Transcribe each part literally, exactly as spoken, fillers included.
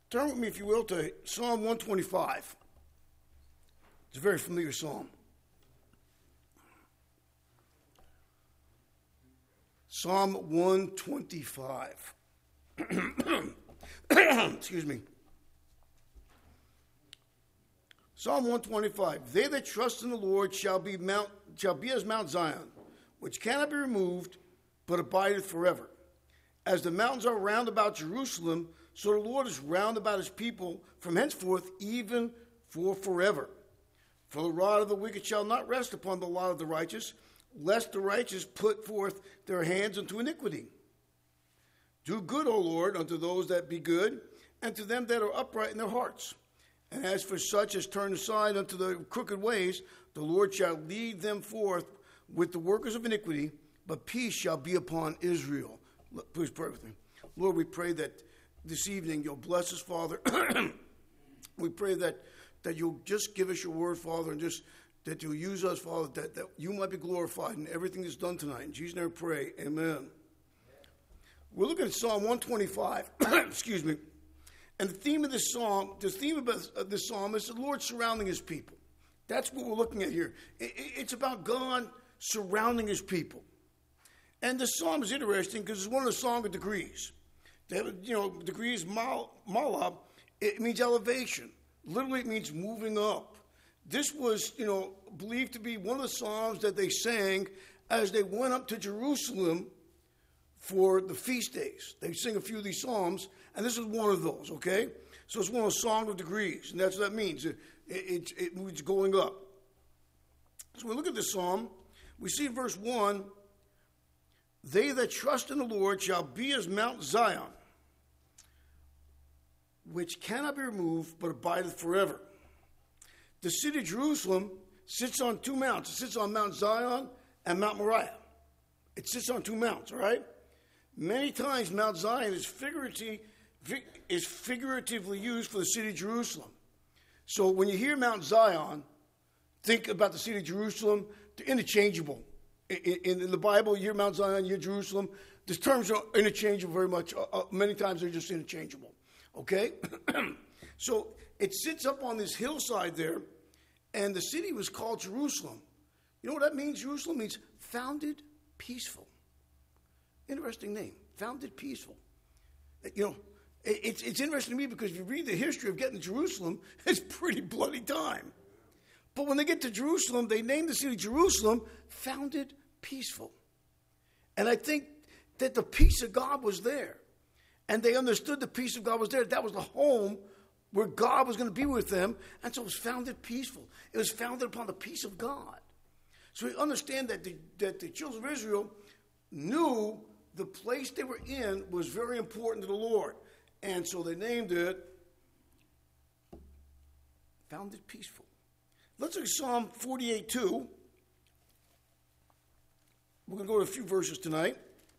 Turn with me, if you will, to Psalm one twenty-five. It's a very familiar psalm. Psalm one twenty-five. Excuse me. Psalm one twenty-five. They that trust in the Lord shall be mount shall be as Mount Zion, which cannot be removed, but abideth forever. As the mountains are round about Jerusalem, so the Lord is round about his people from henceforth, even for forever. For the rod of the wicked shall not rest upon the lot of the righteous, lest the righteous put forth their hands unto iniquity. Do good, O Lord, unto those that be good, and to them that are upright in their hearts. And as for such as turn aside unto the crooked ways, the Lord shall lead them forth with the workers of iniquity, but peace shall be upon Israel. Please pray with me. Lord, we pray that this evening you'll bless us, Father. We pray that, that you'll just give us your word, Father, and just that you'll use us, Father, that, that you might be glorified in everything that's done tonight. In Jesus' name we pray, amen. We're looking at Psalm one twenty-five, excuse me. And the theme of this psalm, the theme of this psalm is the Lord surrounding his people. That's what we're looking at here. It's about God surrounding his people. And this psalm is interesting because it's one of the song of degrees. You know, degrees, mal, malab, it means elevation. Literally, it means moving up. This was, you know, believed to be one of the psalms that they sang as they went up to Jerusalem for the feast days. They sing a few of these psalms, and this is one of those, okay? So it's one of the song of degrees, and that's what that means. It, it, it means going up. So we look at this psalm. We see in verse one, they that trust in the Lord shall be as Mount Zion, which cannot be removed, but abideth forever. The city of Jerusalem sits on two mounts. It sits on Mount Zion and Mount Moriah. It sits on two mounts, all right? Many times Mount Zion is figuratively, is figuratively used for the city of Jerusalem. So when you hear Mount Zion, think about the city of Jerusalem. They're interchangeable. In, in the Bible, you hear Mount Zion, you hear Jerusalem. The terms are interchangeable very much. Uh, uh, many times they're just interchangeable. Okay? So it sits up on this hillside there, and the city was called Jerusalem. You know what that means? Jerusalem means founded peaceful. Interesting name, founded peaceful. You know, it, it's, it's interesting to me because if you read the history of getting to Jerusalem, it's pretty bloody time. But when they get to Jerusalem, they name the city Jerusalem, founded peaceful. And I think that the peace of God was there. And they understood the peace of God was there. That was the home where God was going to be with them. And so it was founded peaceful. It was founded upon the peace of God. So we understand that the, that the children of Israel knew the place they were in was very important to the Lord. And so they named it Founded Peaceful. Let's look at Psalm forty-eight two. We're going to go to a few verses tonight.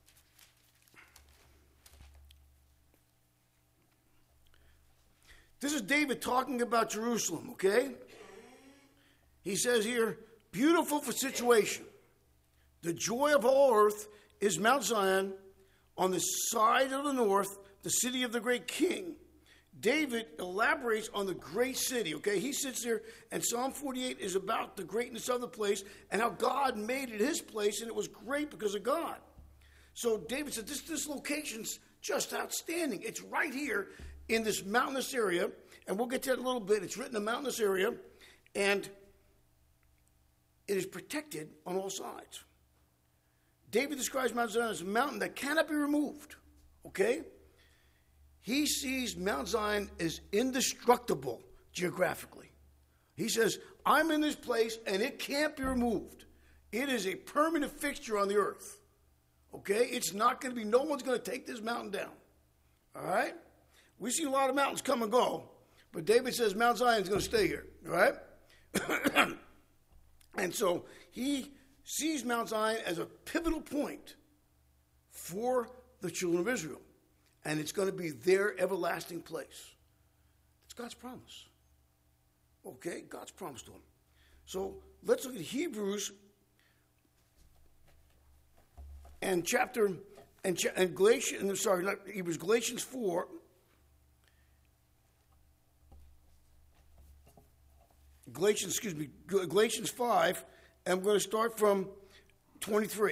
This is David talking about Jerusalem, okay? He says here, beautiful for situation. The joy of all earth is Mount Zion, on the side of the north, the city of the great king. David elaborates on the great city, okay? He sits there, and Psalm forty-eight is about the greatness of the place and how God made it his place, and it was great because of God. So David said, this, this location's just outstanding. It's right here in this mountainous area, and we'll get to that in a little bit. It's written in a mountainous area, and it is protected on all sides. David describes Mount Zion as a mountain that cannot be removed, okay? He sees Mount Zion as indestructible geographically. He says, I'm in this place, and it can't be removed. It is a permanent fixture on the earth, okay? It's not going to be, no one's going to take this mountain down, all right? We've seen a lot of mountains come and go, but David says Mount Zion is going to stay here, all right? And so he sees Mount Zion as a pivotal point for the children of Israel. And it's going to be their everlasting place. It's God's promise. Okay? God's promise to them. So let's look at Hebrews and chapter, and, and Galatians, sorry, not Hebrews, Galatians four. Galatians, excuse me, Galatians five, and I'm going to start from twenty-three.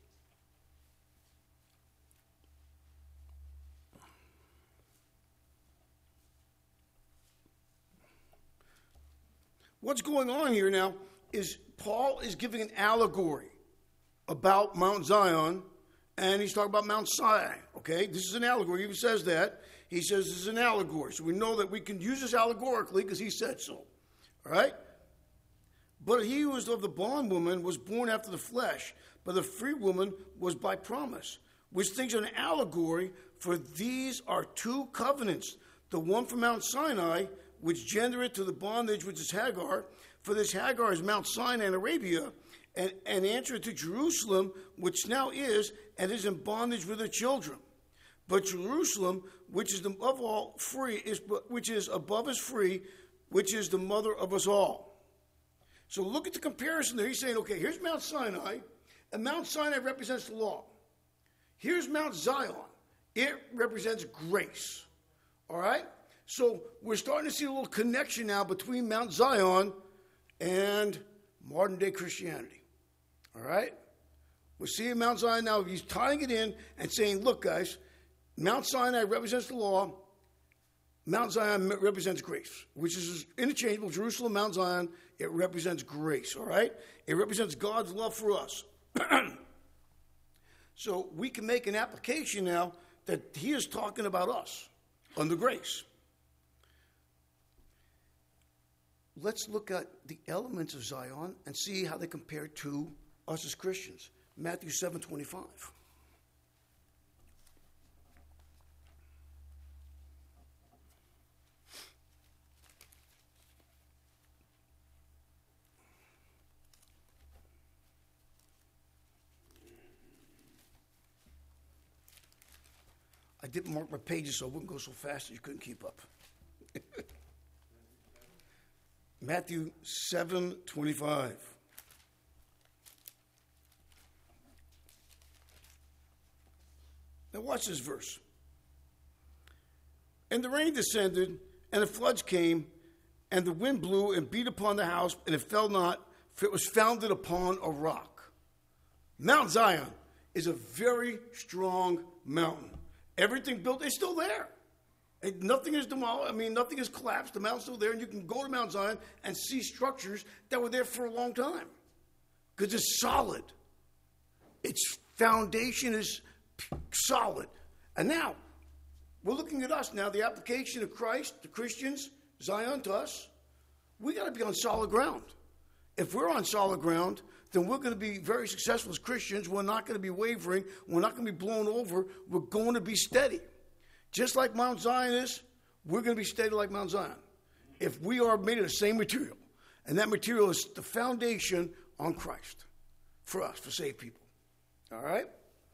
What's going on here now is Paul is giving an allegory about Mount Zion, and he's talking about Mount Sinai, okay? This is an allegory. He even says that. He says this is an allegory. So we know that we can use this allegorically because he said so, all right? But he who was of the bondwoman was born after the flesh, but the free woman was by promise, which things are an allegory, for these are two covenants, the one from Mount Sinai, which gendereth to the bondage which is Hagar, for this Hagar is Mount Sinai in Arabia, and, and answereth to Jerusalem, which now is, and is in bondage with her children. But Jerusalem, which is above all free, is which is above is free, which is the mother of us all. So look at the comparison there. He's saying, okay, here's Mount Sinai, and Mount Sinai represents the law. Here's Mount Zion. It represents grace. All right? So we're starting to see a little connection now between Mount Zion and modern-day Christianity. All right? We're seeing Mount Zion now. He's tying it in and saying, look, guys, Mount Sinai represents the law. Mount Zion represents grace, which is interchangeable. Jerusalem, Mount Zion, it represents grace, all right? It represents God's love for us. So we can make an application now that he is talking about us under grace. Let's look at the elements of Zion and see how they compare to us as Christians. Matthew seven twenty-five. I didn't mark my pages so I wouldn't go so fast that you couldn't keep up. Matthew seven twenty-five. Now watch this verse. And the rain descended, and the floods came, and the wind blew and beat upon the house, and it fell not, for it was founded upon a rock. Mount Zion is a very strong mountain. Everything built is still there. And nothing is demolished. I mean, nothing is collapsed. The mountain's still there, and you can go to Mount Zion and see structures that were there for a long time because it's solid. Its foundation is solid. And now, we're looking at us now, the application of Christ, the Christians, Zion to us. We got to be on solid ground. If we're on solid ground, then we're going to be very successful as Christians. We're not going to be wavering. We're not going to be blown over. We're going to be steady. Just like Mount Zion is, we're going to be steady like Mount Zion. If we are made of the same material, and that material is the foundation on Christ for us, for saved people. All right?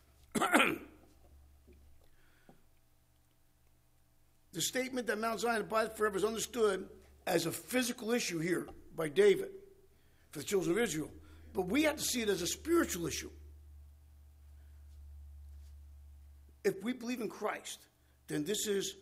The statement that Mount Zion abides forever is understood as a physical issue here by David for the children of Israel. But we have to see it as a spiritual issue. If we believe in Christ, then this is,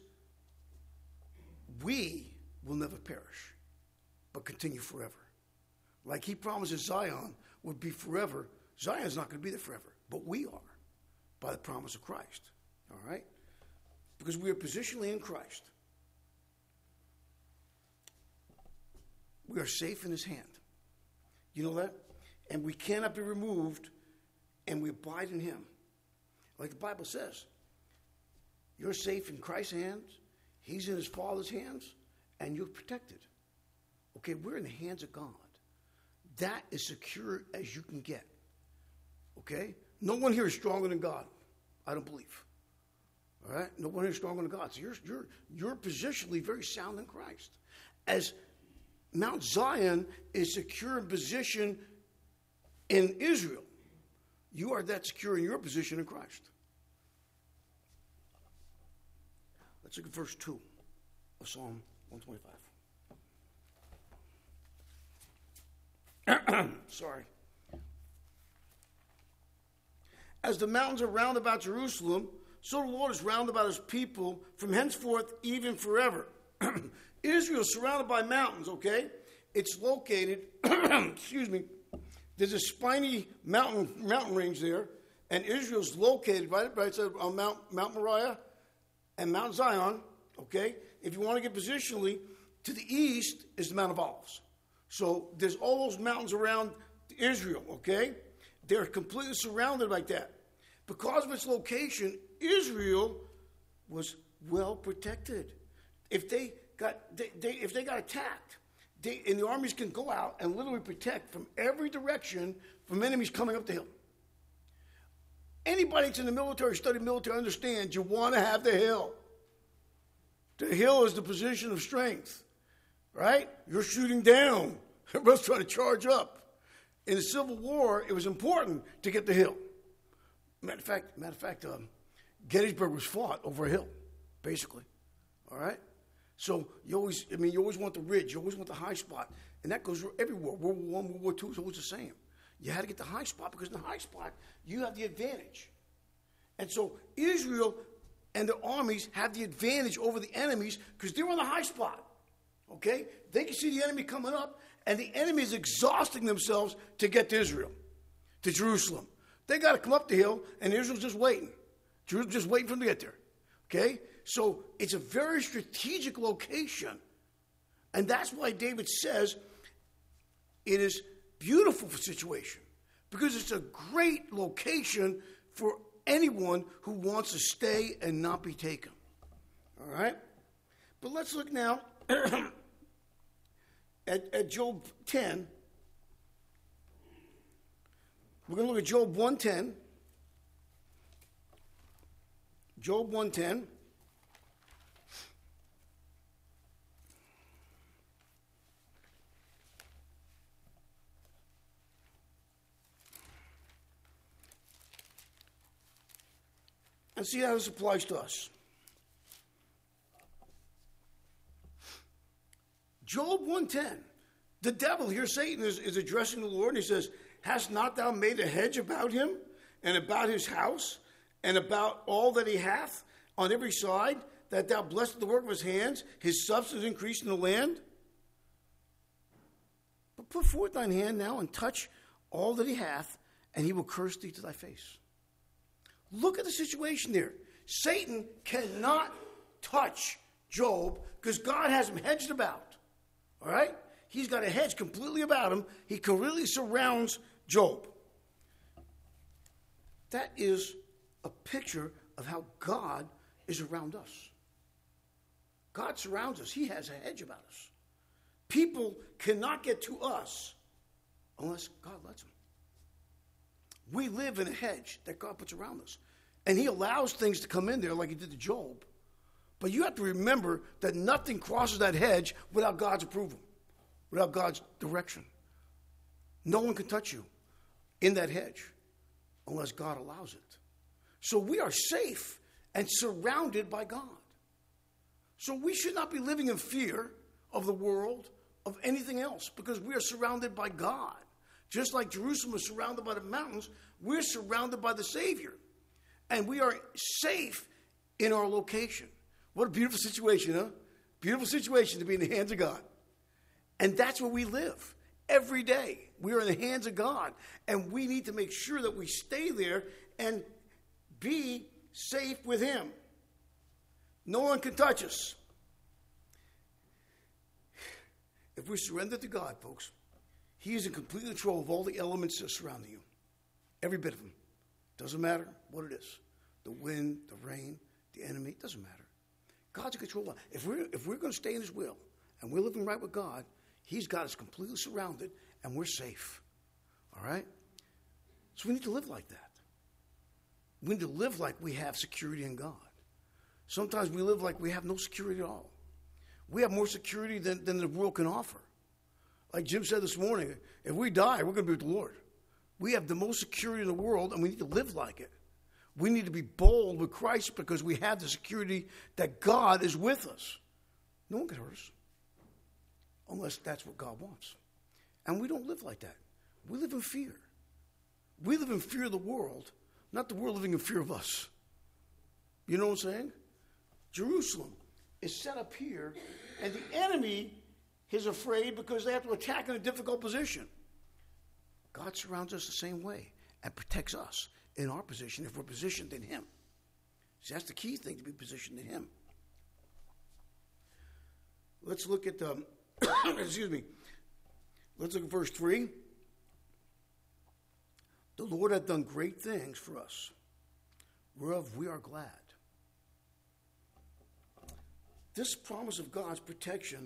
we will never perish, but continue forever. Like he promises Zion would be forever. Zion is not going to be there forever, but we are by the promise of Christ. All right? Because we are positionally in Christ. We are safe in his hand. You know that? And we cannot be removed, and we abide in him. Like the Bible says, you're safe in Christ's hands, he's in his Father's hands, and you're protected. Okay, we're in the hands of God. That is secure as you can get. Okay? No one here is stronger than God. I don't believe. All right? No one here is stronger than God. So you're, you're, you're positionally very sound in Christ. As Mount Zion is secure in position in Israel, you are that secure in your position in Christ. Let's look at verse two of Psalm one twenty-five. Sorry. As the mountains are round about Jerusalem, so the Lord is round about his people from henceforth even forever. Israel is surrounded by mountains, okay? It's located, excuse me, there's a spiny mountain mountain range there, and Israel's located right, right on Mount, Mount Moriah and Mount Zion, okay? If you want to get positionally, to the east is the Mount of Olives. So there's all those mountains around Israel, okay? They're completely surrounded like that. Because of its location, Israel was well protected. If they got they, they if they got attacked, they, and the armies can go out and literally protect from every direction from enemies coming up the hill. Anybody that's in the military, studied military, understands you want to have the hill. The hill is the position of strength, right? You're shooting down. Everybody's trying to charge up. In the Civil War, it was important to get the hill. Matter of fact, matter of fact, um, Gettysburg was fought over a hill, basically. All right. So you always, I mean, you always want the ridge. You always want the high spot, and that goes everywhere. World War One, World War Two is always the same. You had to get the high spot because in the high spot you have the advantage. And so Israel and their armies have the advantage over the enemies because they're on the high spot. Okay, they can see the enemy coming up, and the enemy is exhausting themselves to get to Israel, to Jerusalem. They got to come up the hill, and Israel's just waiting. Jerusalem's just waiting for them to get there. Okay? So it's a very strategic location. And that's why David says it is beautiful situation. Because it's a great location for anyone who wants to stay and not be taken. All right? But let's look now at, at Job ten. We're going to look at Job one ten. Job one ten. And see how this applies to us. Job one ten. The devil here, Satan, is, is addressing the Lord, and he says, "Hast not thou made a hedge about him, and about his house, and about all that he hath on every side, that thou blessest the work of his hands, his substance increased in the land? But put forth thine hand now, and touch all that he hath, and he will curse thee to thy face." Look at the situation there. Satan cannot touch Job because God has him hedged about. All right? He's got a hedge completely about him. He completely surrounds Job. That is a picture of how God is around us. God surrounds us. He has a hedge about us. People cannot get to us unless God lets them. We live in a hedge that God puts around us. And he allows things to come in there like he did to Job. But you have to remember that nothing crosses that hedge without God's approval, without God's direction. No one can touch you in that hedge unless God allows it. So we are safe and surrounded by God. So we should not be living in fear of the world, of anything else, because we are surrounded by God. Just like Jerusalem is surrounded by the mountains, we're surrounded by the Savior. And we are safe in our location. What a beautiful situation, huh? Beautiful situation to be in the hands of God. And that's where we live every day. We are in the hands of God. And we need to make sure that we stay there and be safe with him. No one can touch us. If we surrender to God, folks, he is in complete control of all the elements that are surrounding you. Every bit of them. Doesn't matter what it is. The wind, the rain, the enemy, it doesn't matter. God's in control. If we're, if we're going to stay in his will and we're living right with God, he's got us completely surrounded and we're safe. All right? So we need to live like that. We need to live like we have security in God. Sometimes we live like we have no security at all. We have more security than, than the world can offer. Like Jim said this morning, if we die, we're going to be with the Lord. We have the most security in the world, and we need to live like it. We need to be bold with Christ because we have the security that God is with us. No one can hurt us unless that's what God wants. And we don't live like that. We live in fear. We live in fear of the world, not the world living in fear of us. You know what I'm saying? Jerusalem is set up here, and the enemy is afraid because they have to attack in a difficult position. God surrounds us the same way and protects us in our position if we're positioned in him. See, that's the key thing, to be positioned in him. Let's look at the, excuse me, let's look at verse three. The Lord hath done great things for us, whereof we are glad. This promise of God's protection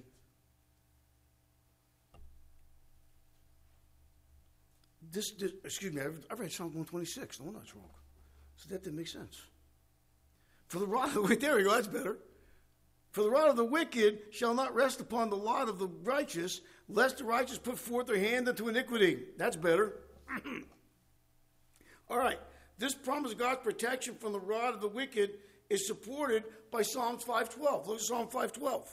This, this, excuse me, I've, I've read Psalm one twenty-six. No, that's wrong. So that didn't make sense. For the rod of the, there we go, that's better. For the rod of the wicked shall not rest upon the lot of the righteous, lest the righteous put forth their hand unto iniquity. That's better. All right. This promise of God's protection from the rod of the wicked is supported by Psalms five twelve. Look at Psalm five twelve.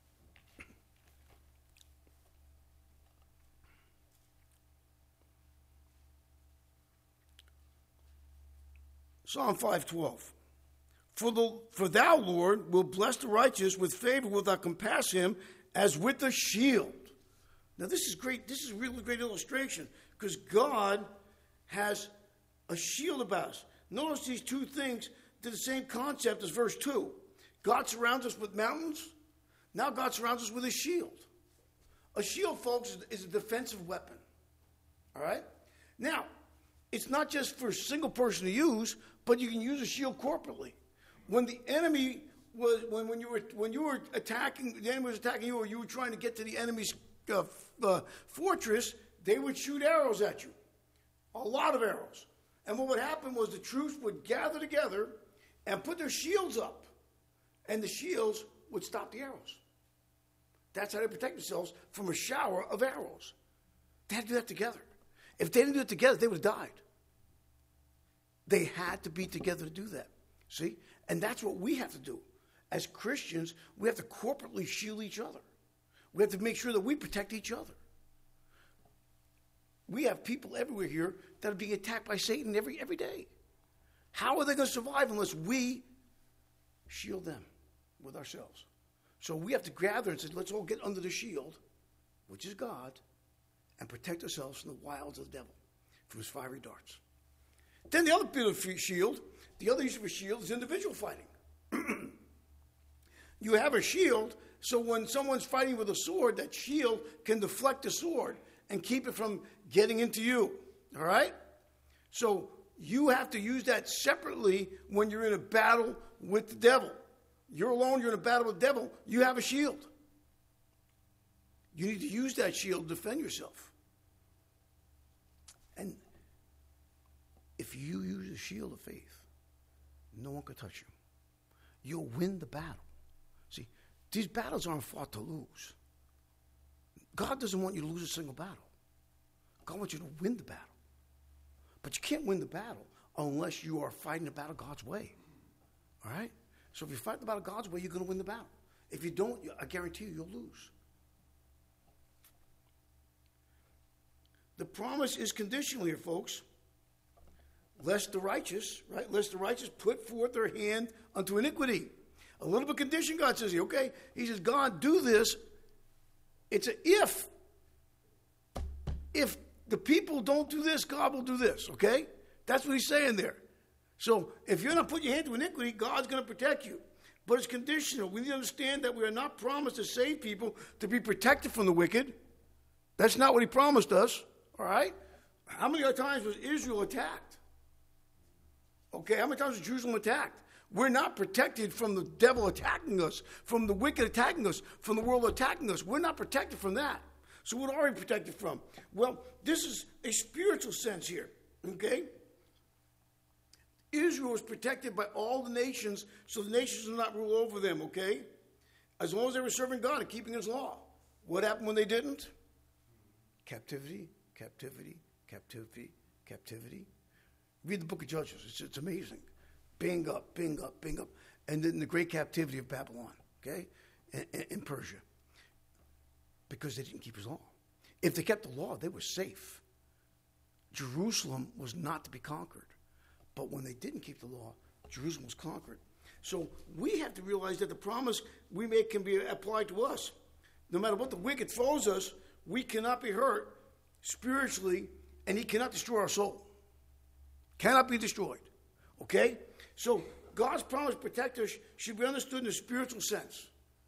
Psalm five twelve. For, the, for thou, Lord, will bless the righteous with favor, wilt thou compass him as with a shield. Now this is great. This is a really great illustration because God has a shield about us. Notice these two things do the same concept as verse two. God surrounds us with mountains. Now God surrounds us with a shield. A shield, folks, is a defensive weapon. All right? Now, it's not just for a single person to use, but you can use a shield corporately. When the enemy was, when, when you were when you were attacking, the enemy was attacking you, or you were trying to get to the enemy's uh, uh, fortress, they would shoot arrows at you, a lot of arrows. And what would happen was the troops would gather together and put their shields up, and the shields would stop the arrows. That's how they protect themselves from a shower of arrows. They had to do that together. If they didn't do it together, they would have died. They had to be together to do that. See? And that's what we have to do. As Christians, we have to corporately shield each other. We have to make sure that we protect each other. We have people everywhere here that are being attacked by Satan every, every day. How are they going to survive unless we shield them with ourselves? So we have to gather and say, let's all get under the shield, which is God, and protect ourselves from the wiles of the devil, from his fiery darts. Then the other bit of shield, the other use of a shield is individual fighting. You have a shield, so when someone's fighting with a sword, that shield can deflect the sword and keep it from getting into you. All right? So you have to use that separately when you're in a battle with the devil. You're alone, you're in a battle with the devil, you have a shield. You need to use that shield to defend yourself. And if you use the shield of faith, no one can touch you. You'll win the battle. See, these battles aren't fought to lose. God doesn't want you to lose a single battle. God wants you to win the battle. But you can't win the battle unless you are fighting the battle God's way. All right? So if you fight the battle God's way, you're going to win the battle. If you don't, I guarantee you, you'll lose. The promise is conditional here, folks. Lest the righteous, right? Lest the righteous put forth their hand unto iniquity. A little bit condition, God says here, okay? He says, God, do this. It's a if. If the people don't do this, God will do this, okay? That's what he's saying there. So if you're not putting your hand to iniquity, God's going to protect you. But it's conditional. We need to understand that we are not promised to save people to be protected from the wicked. That's not what he promised us, all right? How many other times was Israel attacked? Okay, how many times was Jerusalem attacked? We're not protected from the devil attacking us, from the wicked attacking us, from the world attacking us. We're not protected from that. So what are we protected from? Well, this is a spiritual sense here, okay? Israel was protected by all the nations, so the nations will not rule over them, okay? As long as they were serving God and keeping his law. What happened when they didn't? Captivity, captivity, captivity, captivity. Read the book of Judges. It's, it's amazing. Bing up, bing up, bing up. And then the great captivity of Babylon, okay, in, in Persia. Because they didn't keep his law. If they kept the law, they were safe. Jerusalem was not to be conquered. But when they didn't keep the law, Jerusalem was conquered. So we have to realize that the promise we make can be applied to us. no matter what the wicked throws us, we cannot be hurt spiritually, and he cannot destroy our soul. Cannot be destroyed. Okay? So God's promise to protect us should be understood in a spiritual sense.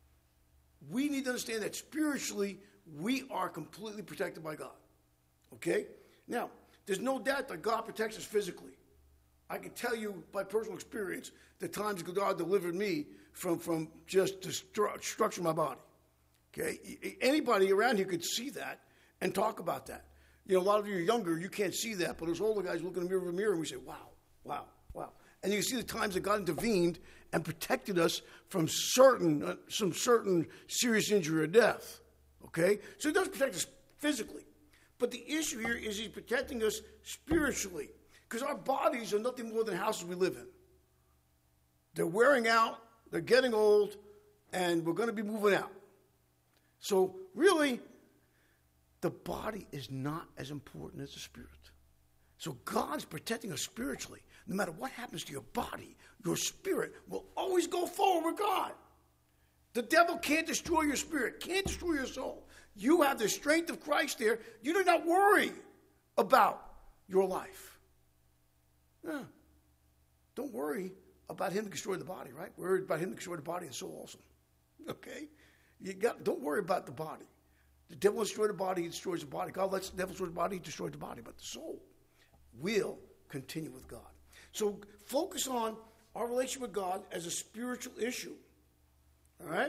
We need to understand that spiritually, we are completely protected by God. Okay? Now, there's no doubt that God protects us physically. I can tell you by personal experience the times God delivered me from, from just destru- destruction of my body. Okay? Anybody around here could see that and talk about that. You know, a lot of you are younger, you can't see that, but as older guys look in the mirror of a mirror and we say, wow, wow, wow. And you see the times that God intervened and protected us from certain, uh, some certain serious injury or death. Okay? So he does protect us physically. But the issue here is he's protecting us spiritually. Because our bodies are nothing more than houses we live in. They're wearing out, they're getting old, and we're going to be moving out. So really, the body is not as important as the spirit. So God's protecting us spiritually. No matter what happens to your body, your spirit will always go forward with God. The devil can't destroy your spirit, can't destroy your soul. You have the strength of Christ there. You do not worry about your life. Yeah. Don't worry about him to destroy the body, right? Worry about him to destroy the body and soul also. Okay? You got. Don't worry about the body. The devil will destroy the body, he destroys the body. God lets the devil destroy the body, he destroys the body. But the soul will continue with God. So focus on our relationship with God as a spiritual issue. All right?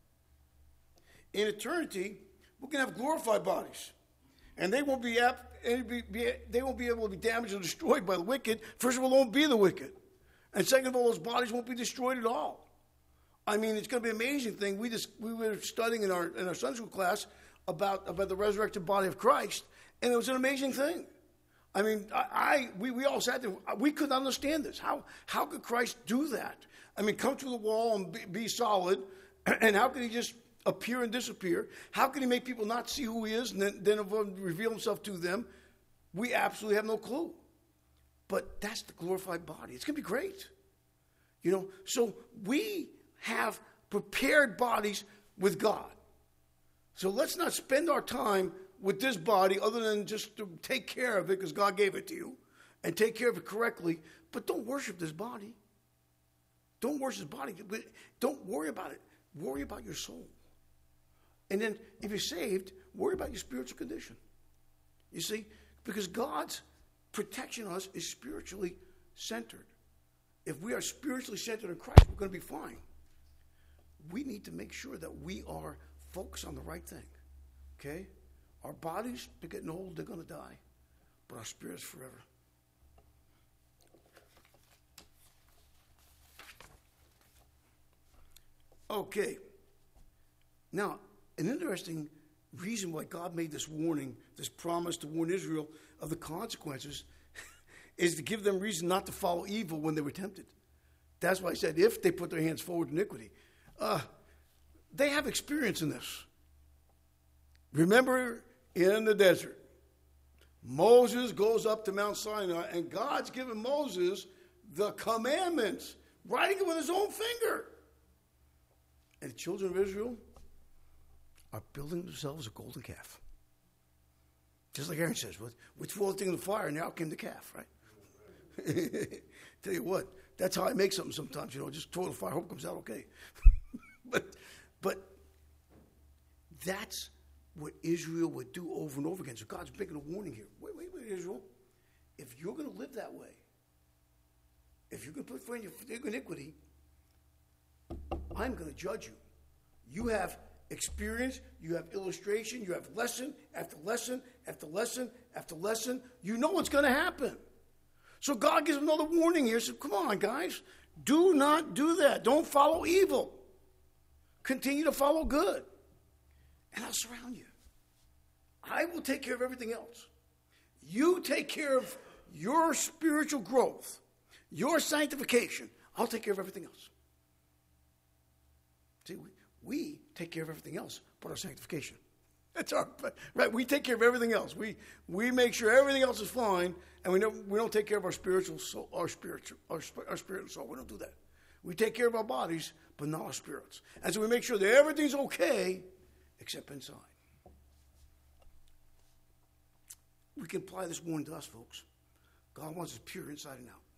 In eternity, we're going to have glorified bodies. And they won't be, ap- they won't be able to be damaged or destroyed by the wicked. First of all, they won't be the wicked. And second of all, those bodies won't be destroyed at all. I mean, it's going to be an amazing thing. We just we were studying in our in our Sunday school class about, about the resurrected body of Christ, and it was an amazing thing. I mean, I, I we, we all sat there. We couldn't understand this. How how could Christ do that? I mean, come through the wall and be, be solid, and how could he just appear and disappear? How can he make people not see who he is and then, then reveal himself to them? We absolutely have no clue. But that's the glorified body. It's going to be great. You know, so we have prepared bodies with God. So let's not spend our time with this body other than just to take care of it because God gave it to you and take care of it correctly. But don't worship this body. Don't worship this body. Don't worry about it. Worry about your soul. And then if you're saved, worry about your spiritual condition. You see? Because God's protection of us is spiritually centered. If we are spiritually centered in Christ, we're going to be fine. We need to make sure that we are focused on the right thing. Okay? Our bodies, they're getting old, they're going to die. But our spirit's forever. Okay. Now, an interesting reason why God made this warning, this promise to warn Israel of the consequences, is to give them reason not to follow evil when they were tempted. That's why I said if they put their hands forward in iniquity. Uh, they have experience in this. Remember in the desert, Moses goes up to Mount Sinai, and God's given Moses the commandments, writing it with his own finger. And the children of Israel are building themselves a golden calf. Just like Aaron says, with, with full thing in the fire, and out came the calf, right? Tell you what, that's how I make something sometimes, you know, just throw it in the fire, hope it comes out okay. but, but that's what Israel would do over and over again. So God's making a warning here. Wait, wait, wait, Israel. If you're going to live that way, if you're going to put forth your iniquity, I'm going to judge you. You have experience, you have illustration, you have lesson after lesson after lesson after lesson. You know what's going to happen. So God gives another warning here. He says, come on, guys. Do not do that. Don't follow evil. Continue to follow good. And I'll surround you. I will take care of everything else. You take care of your spiritual growth, your sanctification. I'll take care of everything else. See, we, we take care of everything else but our sanctification. That's our, right? We take care of everything else. We we make sure everything else is fine, and we don't we don't take care of our spiritual soul, our spiritual our, our spirit and soul. We don't do that. We take care of our bodies, but not our spirits. And so we make sure that everything's okay, except inside. We can apply this warning to us, folks. God wants us pure inside and out.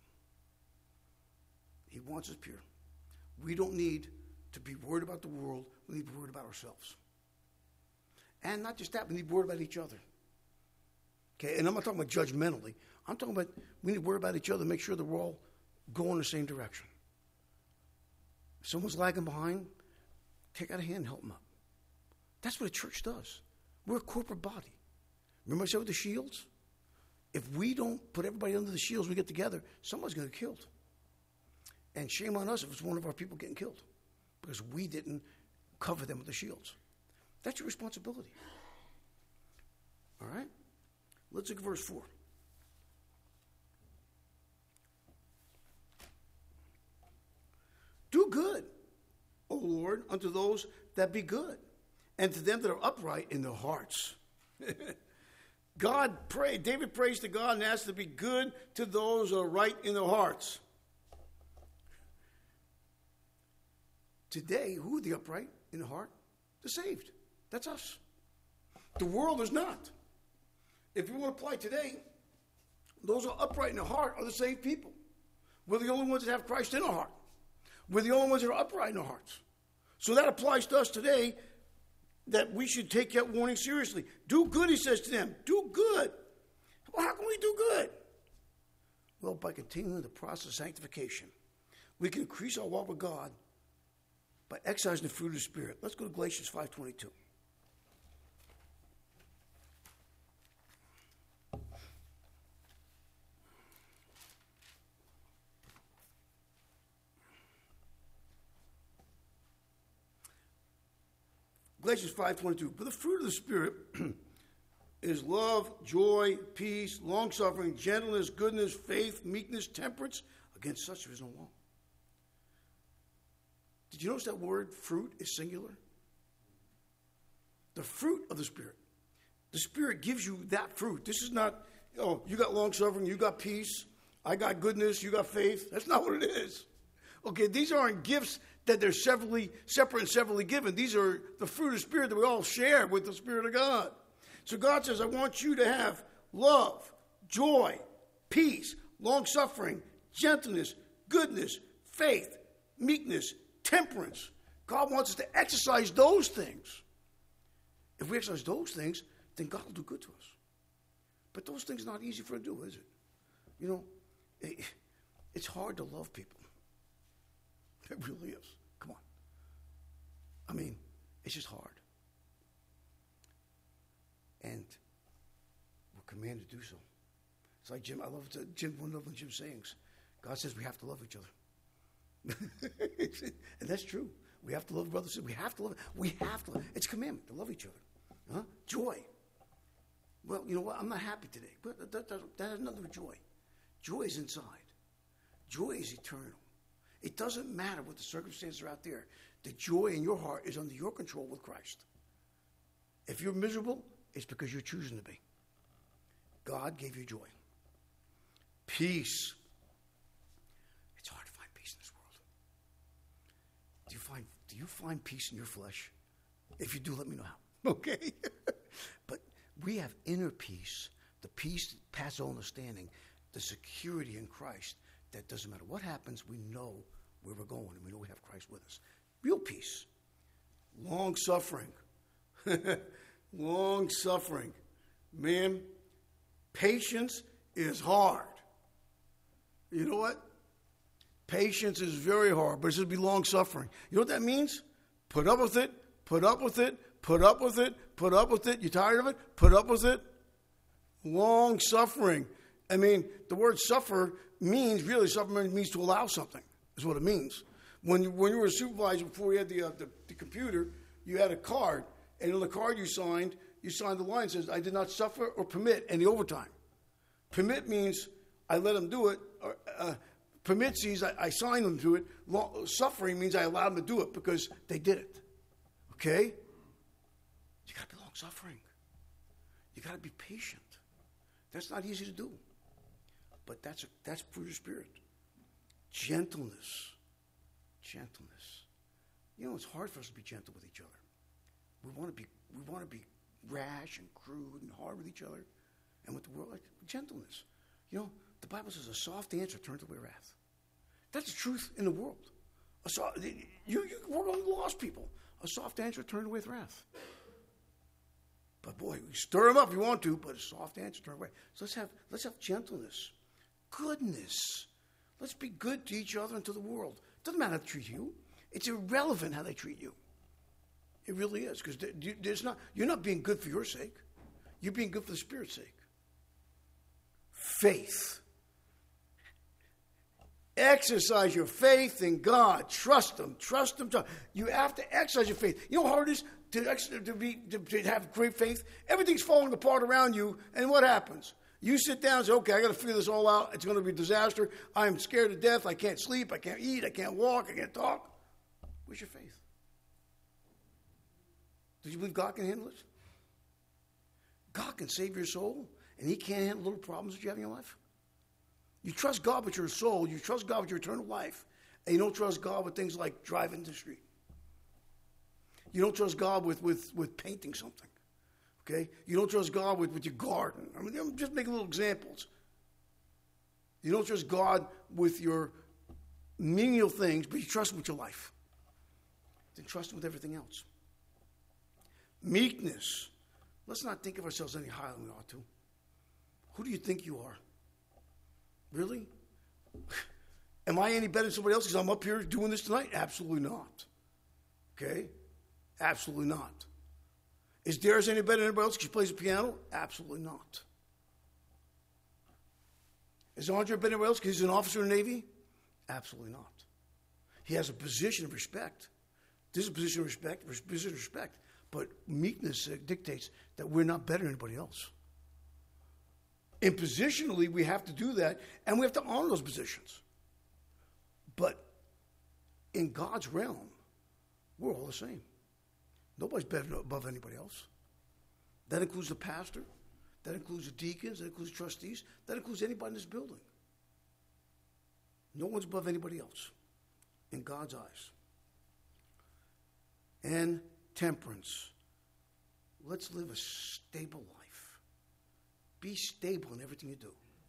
He wants us pure. We don't need to be worried about the world. We need to be worried about ourselves. And not just that, we need to be worried about each other. Okay, and I'm not talking about judgmentally. I'm talking about we need to worry about each other, make sure that we're all going the same direction. If someone's lagging behind, take out a hand and help them up. That's what a church does. We're a corporate body. Remember I said with the shields? If we don't put everybody under the shields, we get together, someone's going to get killed. And shame on us if it's one of our people getting killed because we didn't cover them with the shields. That's your responsibility. All right? Let's look at verse four. Do good, O Lord, unto those that be good, and to them that are upright in their hearts. God prayed, David prays to God and asks to be good to those who are right in their hearts. Today, who are the upright in the heart? The saved. That's us. The world is not. If you want to apply today, those who are upright in the heart are the saved people. We're the only ones that have Christ in our heart. We're the only ones that are upright in our hearts. So that applies to us today, that we should take that warning seriously. Do good, he says to them. Do good. Well, how can we do good? Well, by continuing the process of sanctification. We can increase our walk with God by exercising the fruit of the Spirit. Let's go to Galatians five twenty-two. Galatians five twenty-two. But the fruit of the Spirit is love, joy, peace, long-suffering, gentleness, goodness, faith, meekness, temperance. Against such there is no law. Did you notice that word fruit is singular? The fruit of the Spirit. The Spirit gives you that fruit. This is not, oh, you got long-suffering, you got peace, I got goodness, you got faith. That's not what it is. Okay, these aren't gifts that they're severally, separate and severally given. These are the fruit of the Spirit that we all share with the Spirit of God. So God says, I want you to have love, joy, peace, long-suffering, gentleness, goodness, faith, meekness, temperance. God wants us to exercise those things. If we exercise those things, then God will do good to us. But those things are not easy for us to do, is it? You know, it, it's hard to love people. It really is. Come on. I mean, it's just hard. And we're commanded to do so. It's like Jim, I love it, Jim, one of Jim's sayings. God says we have to love each other. And that's true. We have to love brothers. We have to love. We have to love. It's a commandment to love each other. Huh? Joy. Well, you know what? I'm not happy today. But that, that, that has nothing to do with joy. Joy is inside. Joy is eternal. It doesn't matter what the circumstances are out there. The joy in your heart is under your control with Christ. If you're miserable, it's because you're choosing to be. God gave you joy. Peace. It's hard to find peace in this world. Do you find, do you find peace in your flesh? If you do, let me know how. Okay? But we have inner peace, the peace that passes all understanding, the security in Christ. That doesn't matter what happens, we know where we're going, and we know we have Christ with us. Real peace. Long suffering. Long suffering. Man, patience is hard. You know what? Patience is very hard, but it should be long suffering. You know what that means? Put up with it, put up with it, put up with it, put up with it. You tired of it? Put up with it. Long suffering. I mean, the word suffer means, really, suffering means to allow something, is what it means. When you, when you were a supervisor, before you had the, uh, the, the computer, you had a card, and on the card you signed, you signed the line that says, I did not suffer or permit any overtime. Permit means I let them do it. Or, uh, permit means I, I signed them to it. Long, suffering means I allowed them to do it because they did it. Okay? You got to be long-suffering. You got to be patient. That's not easy to do. But that's a, that's fruit of the Spirit. Gentleness. Gentleness. You know, it's hard for us to be gentle with each other. we want to be we want to be rash and crude and hard with each other and with the world. Like gentleness. You know, the Bible says a soft answer turns away wrath. That's the truth in the world. A soft, you, you we're only lost people. A soft answer turns away wrath. But boy, we stir them up if you want to, but a soft answer turns away. So let's have let's have gentleness, goodness. Let's be good to each other and to the world. It doesn't matter how they treat you. It's irrelevant how they treat you. It really is, because there's not, you're not being good for your sake. You're being good for the Spirit's sake. Faith. Exercise your faith in God. Trust Him. Trust Him. You have to exercise your faith. You know how hard it is to, to, be, to, to have great faith? Everything's falling apart around you, and what happens? You sit down and say, okay, I got to figure this all out. It's going to be a disaster. I'm scared to death. I can't sleep. I can't eat. I can't walk. I can't talk. Where's your faith? Do you believe God can handle it? God can save your soul, and He can't handle little problems that you have in your life. You trust God with your soul. You trust God with your eternal life, and you don't trust God with things like driving the street. You don't trust God with, with, with painting something. Okay? You don't trust God with, with your garden. I mean, I'm just making little examples. You don't trust God with your menial things, but you trust Him with your life. Then trust Him with everything else. Meekness. Let's not think of ourselves any higher than we ought to. Who do you think you are? Really? Am I any better than somebody else because I'm up here doing this tonight? Absolutely not. Okay? Absolutely not. Is Darius any better than anybody else because he plays the piano? Absolutely not. Is Andre better than anybody else because he's an officer in the Navy? Absolutely not. He has a position of respect. This is a position of respect, a position of respect. But meekness dictates that we're not better than anybody else. And positionally, we have to do that, and we have to honor those positions. But in God's realm, we're all the same. Nobody's better above anybody else. That includes the pastor. That includes the deacons. That includes trustees. That includes anybody in this building. No one's above anybody else in God's eyes. And temperance. Let's live a stable life. Be stable in everything you do.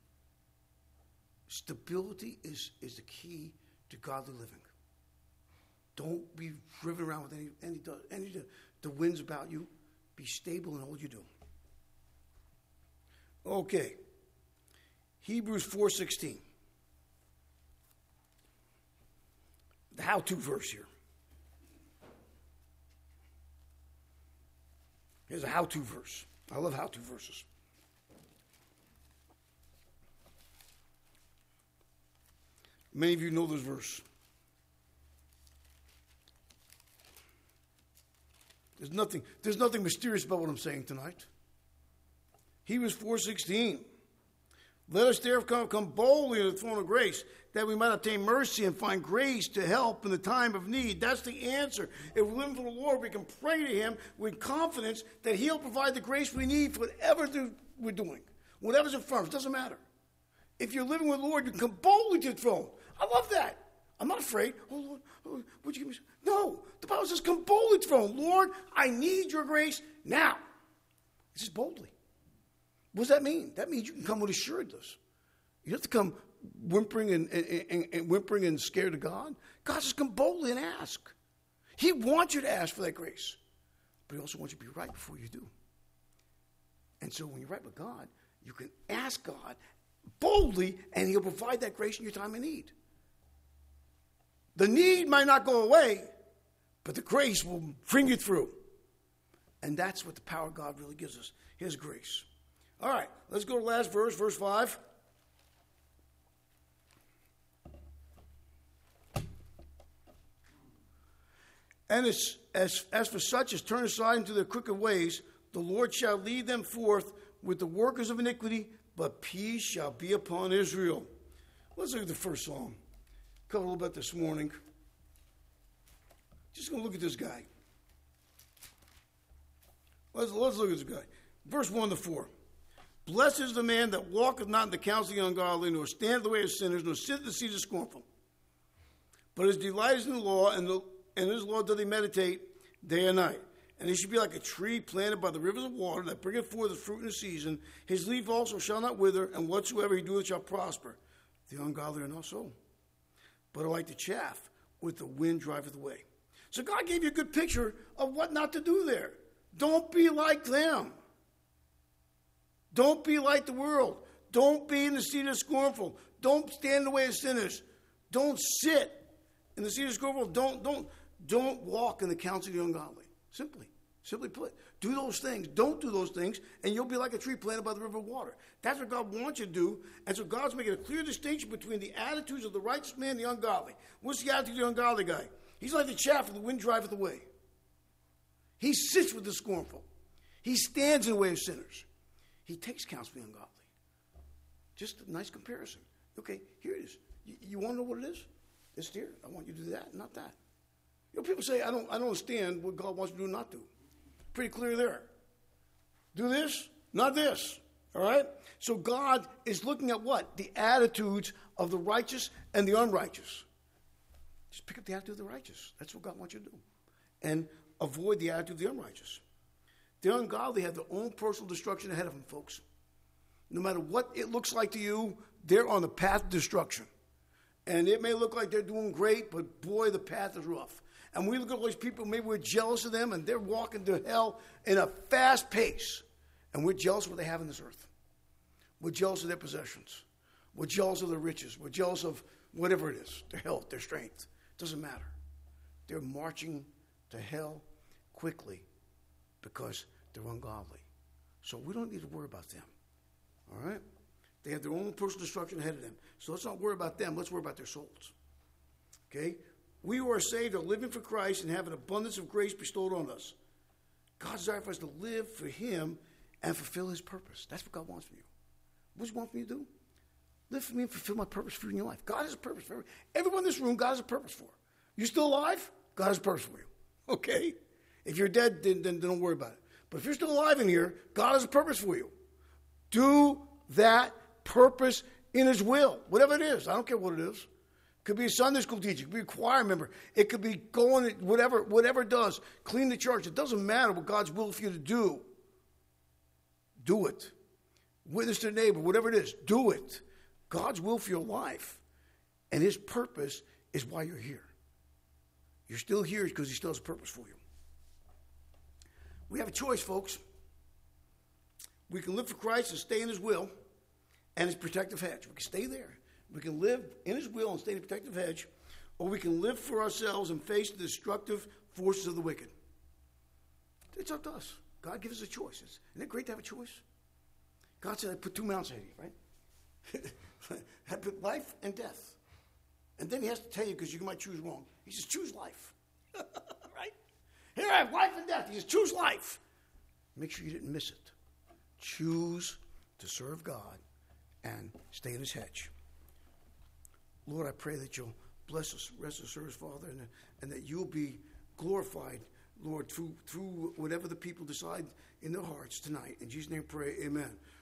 Stability is, is the key to godly living. Don't be driven around with any any, any the, the winds about you. Be stable in all you do. Okay. Hebrews four sixteen. The how-to verse here. Here's a how-to verse. I love how-to verses. Many of you know this verse. There's nothing, there's nothing mysterious about what I'm saying tonight. Hebrews four sixteen. Let us therefore come boldly to the throne of grace, that we might obtain mercy and find grace to help in the time of need. That's the answer. If we're living for the Lord, we can pray to Him with confidence that He'll provide the grace we need for whatever we're doing. Whatever's in front of us, doesn't matter. If you're living with the Lord, you can come boldly to the throne. I love that. I'm not afraid. Oh, Lord, oh, would you give me some? No. The Bible says, come boldly to the throne. Lord, I need your grace now. It says boldly. What does that mean? That means you can come with assuredness. You don't have to come whimpering and, and, and, and whimpering and scared of God. God says, come boldly and ask. He wants you to ask for that grace. But He also wants you to be right before you do. And so when you're right with God, you can ask God boldly, and He'll provide that grace in your time of need. The need might not go away, but the grace will bring you through. And that's what the power of God really gives us, His grace. All right, let's go to the last verse, verse five. And as, as, as for such as turn aside into their crooked ways, the Lord shall lead them forth with the workers of iniquity, but peace shall be upon Israel. Let's look at the first psalm. Cover a little bit this morning. Just going to look at this guy. Let's, let's look at this guy. Verse one to four. Blessed is the man that walketh not in the counsel of the ungodly, nor standeth in the way of sinners, nor sitteth in the seat of the scornful. But his delight is in the law, and, the, and his law doth he meditate day and night. And he should be like a tree planted by the rivers of water that bringeth forth his fruit in the season. His leaf also shall not wither, and whatsoever he doeth shall prosper. The ungodly are not so, but are like the chaff which the wind driveth away. So God gave you a good picture of what not to do there. Don't be like them. Don't be like the world. Don't be in the seat of the scornful. Don't stand in the way of sinners. Don't sit in the seat of the scornful. Don't, don't, don't walk in the counsel of the ungodly. Simply, simply put. Do those things. Don't do those things, and you'll be like a tree planted by the river of water. That's what God wants you to do. And so God's making a clear distinction between the attitudes of the righteous man and the ungodly. What's the attitude of the ungodly guy? He's like the chaff the wind driveth away. He sits with the scornful. He stands in the way of sinners. He takes counsel of the ungodly. Just a nice comparison. Okay, here it is. You, you want to know what it is? It's here. I want you to do that, not that. You know, people say, I don't, I don't understand what God wants you to do and not do. Pretty clear there. Do this, not this. All right? So God is looking at what? The attitudes of the righteous and the unrighteous. Just pick up the attitude of the righteous. That's what God wants you to do. And avoid the attitude of the unrighteous. The ungodly have their own personal destruction ahead of them, folks. No matter what it looks like to you, they're on the path of destruction. And it may look like they're doing great, but boy, the path is rough. And we look at all these people, maybe we're jealous of them, and they're walking to hell in a fast pace. And we're jealous of what they have in this earth. We're jealous of their possessions. We're jealous of their riches. We're jealous of whatever it is, their health, their strength. It doesn't matter. They're marching to hell quickly because they're ungodly. So we don't need to worry about them. All right? They have their own personal destruction ahead of them. So let's not worry about them. Let's worry about their souls. Okay? We who are saved are living for Christ and have an abundance of grace bestowed on us. God's desire for us to live for him and fulfill his purpose. That's what God wants from you. What does he want from you to do? Live for me and fulfill my purpose for you in your life. God has a purpose for everyone. Everyone in this room, God has a purpose for. You still alive? God has a purpose for you. Okay? If you're dead, then, then don't worry about it. But if you're still alive in here, God has a purpose for you. Do that purpose in his will. Whatever it is. I don't care what it is. It could be a Sunday school teacher. It could be a choir member. It could be going, whatever, whatever it does. Clean the church. It doesn't matter what God's will for you to do. Do it. Witness to the neighbor. Whatever it is. Do it. God's will for your life and his purpose is why you're here. You're still here because he still has a purpose for you. We have a choice, folks. We can live for Christ and stay in his will and his protective hedge. We can stay there. We can live in his will and stay in the protective hedge, or we can live for ourselves and face the destructive forces of the wicked. It's up to us. God gives us a choice. Isn't it great to have a choice? God said, I put two mountains ahead of you, right? I put life and death. And then he has to tell you because you might choose wrong. He says, choose life. Right? Here I have life and death. He says, choose life. Make sure you didn't miss it. Choose to serve God and stay in his hedge. Lord, I pray that you'll bless us, rest of the service, Father, and, and that you'll be glorified, Lord, through, through whatever the people decide in their hearts tonight. In Jesus' name, pray, amen.